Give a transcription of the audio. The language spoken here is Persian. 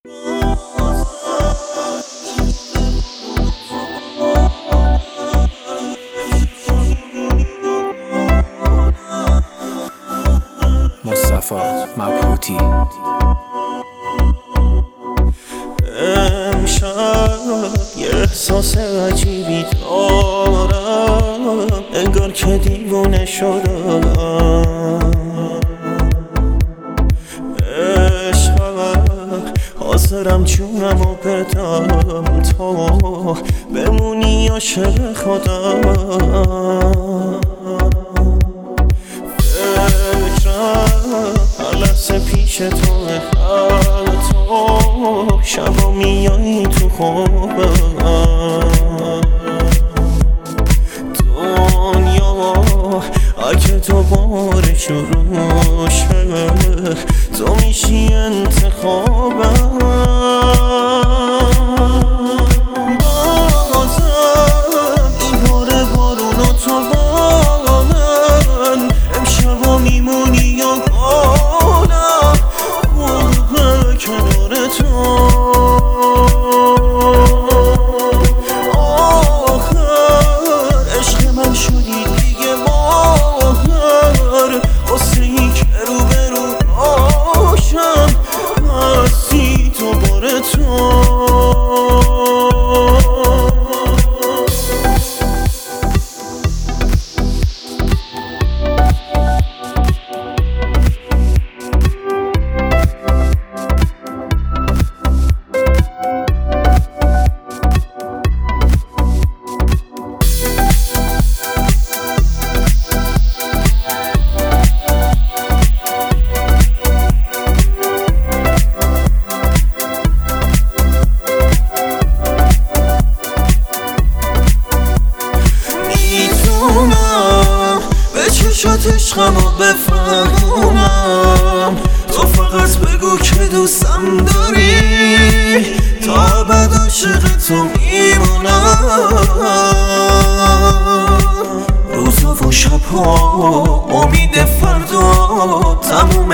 مصطفی مبهوتی. امشب یه احساس عجیبی دارم، انگار که دیوونه شدم. عشقم حاضرم جونمو بدم تا بمونی عاشق خودم. هر لحظه پیش تو تو شبا میایی تو خوابم. دنیا اگه دوباره شروع شه تو میشی انتخابم. بازم این باره بارونو تو با من امشبا میمونی یا گانم قربه کنار تو. آخر عشق من شدی دیگه ماهر واسه ای که رو به رو باشم هستی تو باره تو. چشات عشقمو بفهمونم تو فقط بگو که دوستم داری تا ابد عاشق تو میمونم. روزا و شبها امید فردا تموم